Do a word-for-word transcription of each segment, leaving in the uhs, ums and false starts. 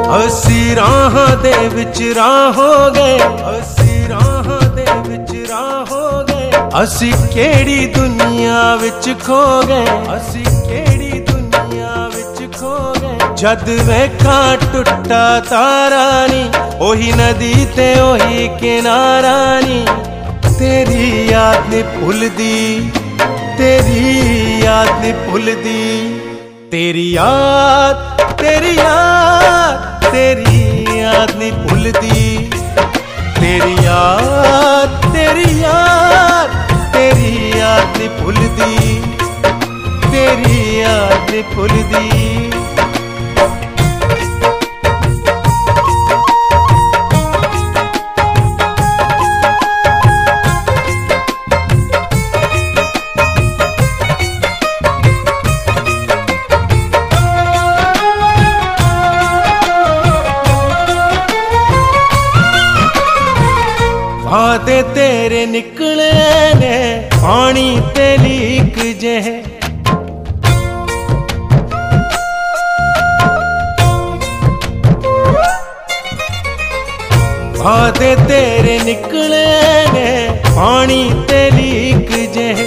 असी राहां दे विच राह हो गए, असी राहां दे विच राह हो गए। असी केड़ी दुनिया विच खो गए, असी केड़ी दुनिया विच खो गए। जद वेखा टुटा तारा नी, ओही नदी ते ओही किनारा नी। तेरी याद नी भुलदी, तेरी याद नी भुलदी। तेरी याद, तेरी याद, तेरी याद नी भुलदी। तेरी याद, तेरी याद, तेरी याद नी भुलदी। तेरी याद नी भुलदी। वादे तेरे निकले ने पानी ते लीक जह। वादे तेरे निकले ने पानी ते लीक जह।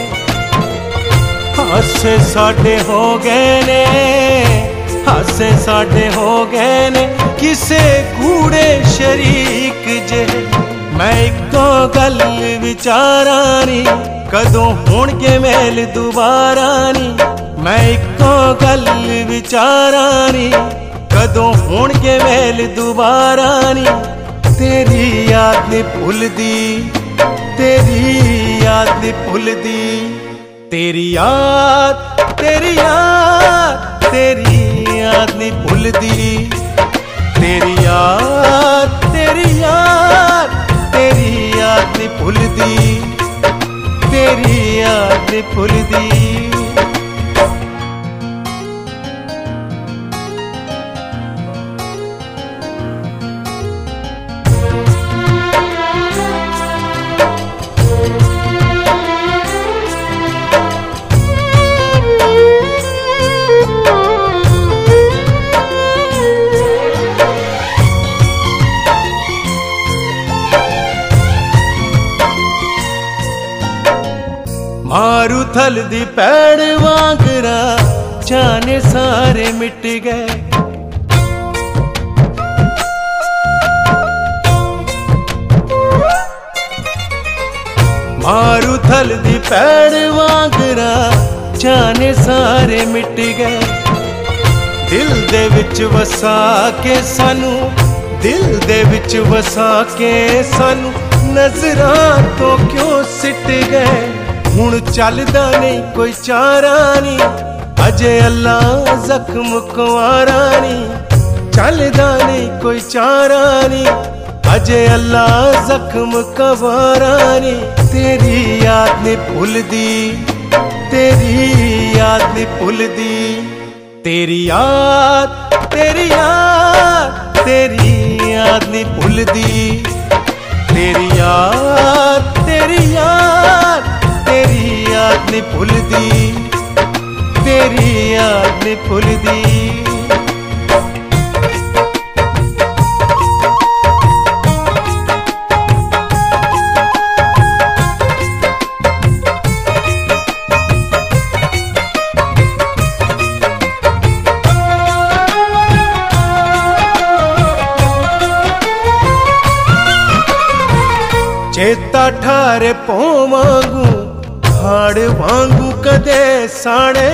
हासे साडे हो गए ने, हासे साडे हो गए ने किसे कूड़े शरीक जह। मैं इको गल विचारा नी, कदों होणगे मेल दुबारा नी। मैं इको गल विचारा नी, कदों होणगे मेल दुबारा नी। तेरी याद नी भुलदी, तेरी याद नी भुलदी। तेरी याद, तेरी याद, तेरी याद नी भुलदी। तेरी याद, तेरी याद, तेरी याद नी भुलदी। तेरी याद नी भुलदी। मारूथल दी पैड़ वांगरा जाने सारे मिट गए। मारूथल दी पैड़ वांगरा जाने सारे मिट गए। दिल दे विच वसा के सानू, दिल दे विच वसा के सानू नजरां तो क्यों सिट गए। हुण चलदा नहीं कोई चारा नी, अजे अल्लाह जख्म कुंवारा नी। चलदा नहीं कोई चारा नी, अजे अल्लाह जख्म कुंवारा नी। तेरी याद नी भुलदी, तेरी याद नी भुलदी। तेरी याद, तेरी याद, तेरी याद नी भुलदी। तेरी याद, तेरी याद, तेरी याद नी भुलदी। तेरी याद नी भुलदी। चेता ठारे पौ वांगू, हाड़ वांगू कदे साड़े।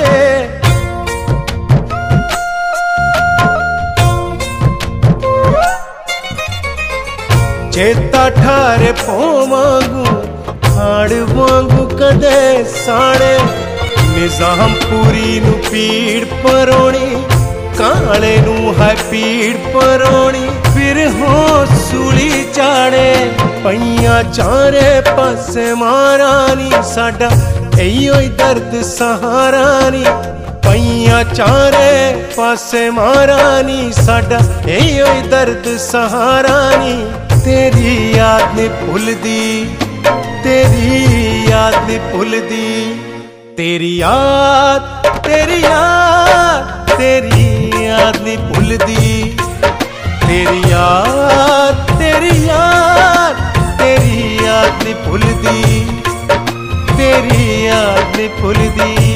चेता ठारे पौ वांगू, हाड़ वांगू कदे साड़े। निजाम पूरी नू पीड़ परोनी, काले नू है पीड़ परोनी। फिर हो सूली चाड़े, पईयां चारे पासे मारा नी। साडा इयो ही दर्द सहारा नी। पईयां चारे पासे मारा नी। साडा इयो ही दर्द सहारा नी। तेरी याद नी भुलदी, तेरी याद नी भुलदी। तेरी याद, तेरी याद, तेरी याद नी भुलदी। तेरी याद तेरी याद तेरी याद नहीं भुलदी, तेरी याद नहीं भुलदी।